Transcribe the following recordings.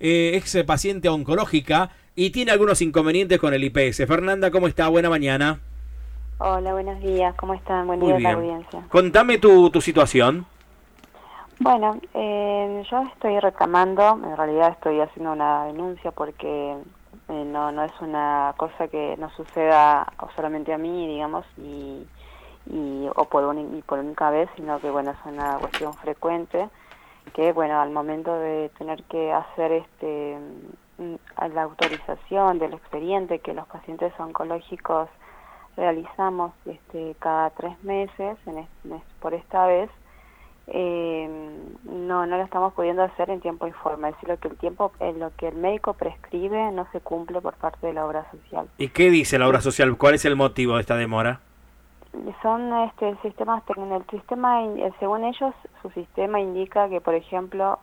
ex paciente oncológica y tiene algunos inconvenientes con el IPS. Fernanda, ¿cómo está? Buena mañana. Hola, buenos días, ¿cómo están? Buen Muy día a la bien. audiencia. Contame tu situación. Bueno, yo estoy reclamando, en realidad estoy haciendo una denuncia porque no es una cosa que no suceda solamente a mí, digamos, o por única vez, sino que bueno, es una cuestión frecuente que bueno, al momento de tener que hacer la autorización del expediente que los pacientes oncológicos realizamos cada 3 meses, por esta vez, no lo estamos pudiendo hacer en tiempo y forma. Es decir, lo que el médico prescribe no se cumple por parte de la obra social. ¿Y qué dice la obra social? ¿Cuál es el motivo de esta demora? Son sistemas, el sistema, según ellos, su sistema indica que, por ejemplo,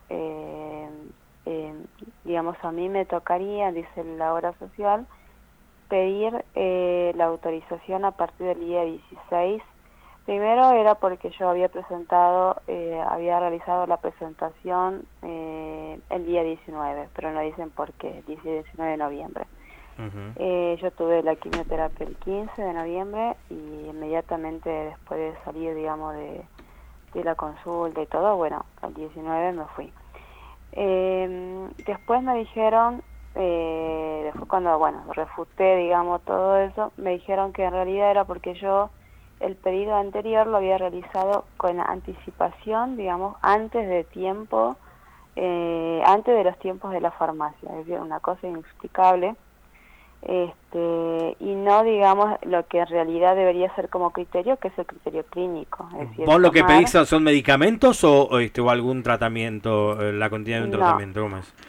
digamos, a mí me tocaría, dice la obra social, pedir la autorización a partir del día 16. Primero era porque yo había realizado la presentación el día 19, pero no dicen por qué, dice 19 de noviembre. Yo tuve la quimioterapia el 15 de noviembre y inmediatamente después de salir, digamos, de la consulta y todo, bueno, el 19 me fui. Después me dijeron, después cuando, bueno, refuté, digamos, todo eso, me dijeron que en realidad era porque yo el pedido anterior lo había realizado con anticipación, digamos, antes de tiempo, antes de los tiempos de la farmacia, es decir, una cosa inexplicable. Y no, digamos, lo que en realidad debería ser como criterio, que es el criterio clínico. Es decir, ¿Vos lo que pedís son medicamentos o algún tratamiento, la continuidad de un tratamiento? ¿Cómo es?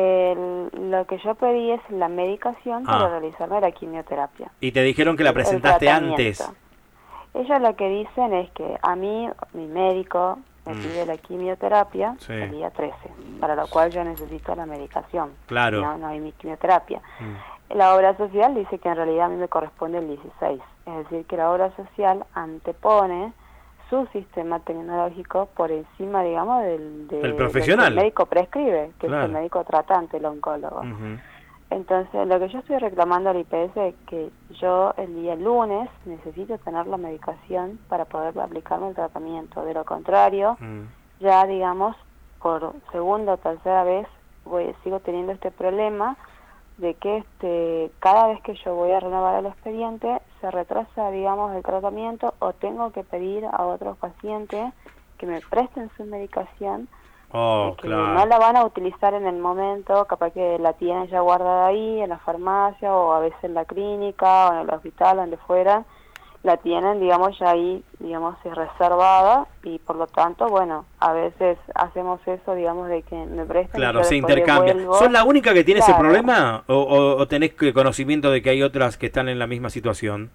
Lo que yo pedí es la medicación para realizarme la quimioterapia. ¿Y te dijeron que la presentaste antes? Ellos lo que dicen es que a mí, mi médico, me pide la quimioterapia el día 13, para lo cual yo necesito la medicación. Claro. No hay mi quimioterapia. La obra social dice que en realidad a mí me corresponde el 16, es decir, que la obra social antepone su sistema tecnológico por encima, digamos, del profesional. Que el médico prescribe, que es el médico tratante, el oncólogo. Entonces, lo que yo estoy reclamando al IPS es que yo el día lunes necesito tener la medicación para poder aplicarme el tratamiento. De lo contrario, ya, digamos, por segunda o tercera vez sigo teniendo este problema de que cada vez que yo voy a renovar el expediente se retrasa, digamos, el tratamiento, o tengo que pedir a otros pacientes que me presten su medicación, que no la van a utilizar en el momento, capaz que la tienen ya guardada ahí en la farmacia o a veces en la clínica o en el hospital, donde fuera, la tienen, digamos, ya ahí, digamos, es reservada, y por lo tanto, bueno, a veces hacemos eso, digamos, de que me prestan. Claro, se intercambia. ¿Son la única que tiene ese problema o tenés conocimiento de que hay otras que están en la misma situación?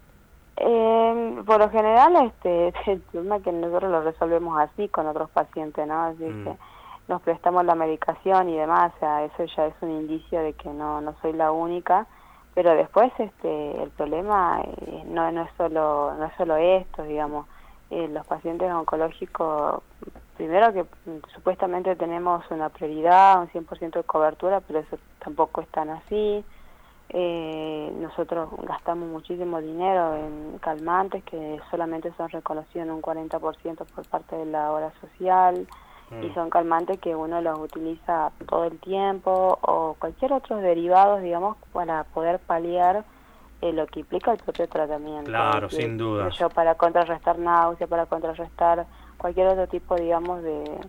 Por lo general, el problema es que nosotros lo resolvemos así con otros pacientes, ¿no? Así que nos prestamos la medicación y demás, o sea, eso ya es un indicio de que no soy la única. Pero después el problema no es solo esto, digamos. Los pacientes oncológicos, primero que supuestamente tenemos una prioridad, un 100% de cobertura, pero eso tampoco es tan así. Nosotros gastamos muchísimo dinero en calmantes que solamente son reconocidos en un 40% por parte de la obra social. Y son calmantes que uno los utiliza todo el tiempo, o cualquier otros derivados, digamos, para poder paliar lo que implica el propio tratamiento. Claro, sin duda. Para contrarrestar náusea, para contrarrestar cualquier otro tipo, digamos, de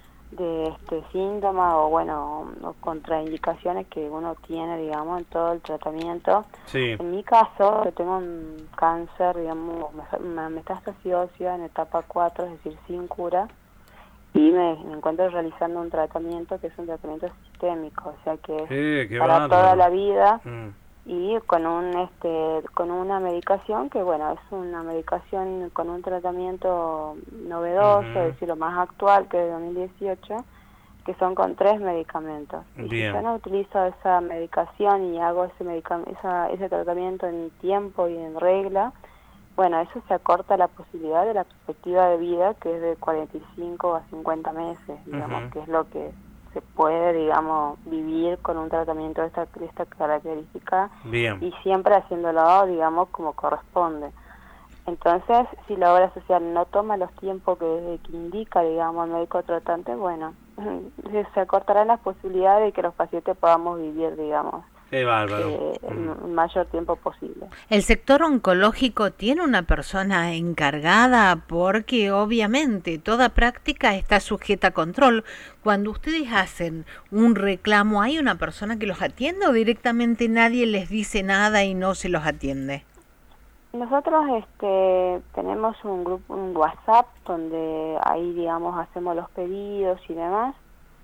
síntoma o contraindicaciones que uno tiene, digamos, en todo el tratamiento. Sí. En mi caso, yo tengo un cáncer, digamos, una metástasis ósea en etapa 4, es decir, sin cura. Y me encuentro realizando un tratamiento que es un tratamiento sistémico, o sea que es para toda la vida, y con una medicación que, bueno, es una medicación con un tratamiento novedoso, es decir, lo más actual, que es de 2018, que son con 3 medicamentos. Y si yo no utilizo esa medicación y hago ese tratamiento en tiempo y en regla, bueno, eso se acorta la posibilidad de la perspectiva de vida, que es de 45 a 50 meses, digamos, que es lo que se puede, digamos, vivir con un tratamiento de esta característica. Bien. Y siempre haciéndolo, digamos, como corresponde. Entonces, si la obra social no toma los tiempos que indica, digamos, el médico tratante, bueno, se acortarán las posibilidades de que los pacientes podamos vivir, digamos, qué bárbaro. El mayor tiempo posible. ¿El sector oncológico tiene una persona encargada? Porque obviamente toda práctica está sujeta a control. Cuando ustedes hacen un reclamo, ¿hay una persona que los atiende o directamente nadie les dice nada y no se los atiende? Nosotros tenemos un grupo, un WhatsApp, donde ahí, digamos, hacemos los pedidos y demás.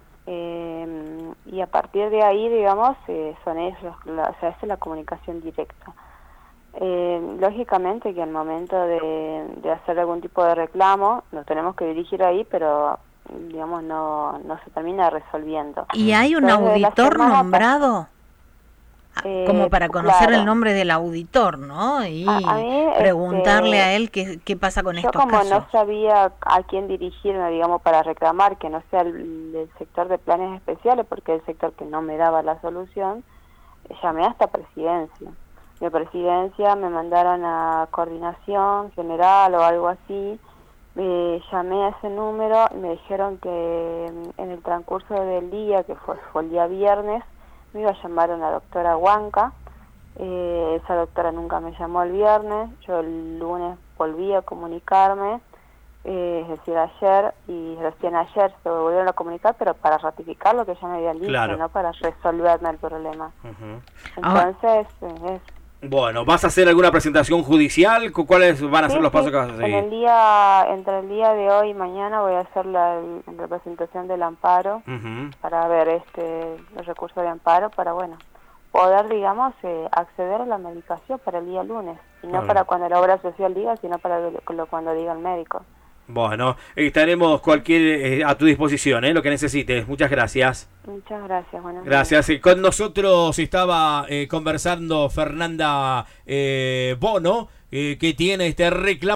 Y a partir de ahí, digamos, son ellos, esa es la comunicación directa. Lógicamente que al momento de hacer algún tipo de reclamo, nos tenemos que dirigir ahí, pero digamos no se termina resolviendo. ¿Y hay un auditor nombrado? Como para conocer el nombre del auditor, ¿no? Y preguntarle a él qué pasa con estos casos. Yo como no sabía a quién dirigirme, digamos, para reclamar, que no sea el sector de planes especiales, porque es el sector que no me daba la solución, llamé hasta Presidencia. De Presidencia me mandaron a Coordinación General o algo así, llamé a ese número y me dijeron que en el transcurso del día, que fue el día viernes, me iba a llamar una doctora Huanca. Esa doctora nunca me llamó el viernes, yo el lunes volví a comunicarme, es decir, ayer, y recién ayer se volvieron a comunicar, pero para ratificar lo que ya me habían dicho, claro, no para resolverme el problema. Entonces, Bueno, ¿vas a hacer alguna presentación judicial? ¿Cuáles van a ser los pasos que vas a seguir? Entre el día de hoy y mañana voy a hacer la representación del amparo, para ver los recursos de amparo, para, bueno, poder, digamos, acceder a la medicación para el día lunes, y no para cuando la obra social diga, sino para cuando diga el médico. Bueno, estaremos a tu disposición, lo que necesites. Muchas gracias. Muchas gracias. Gracias. Con nosotros estaba conversando Fernanda Bono, que tiene este reclamo.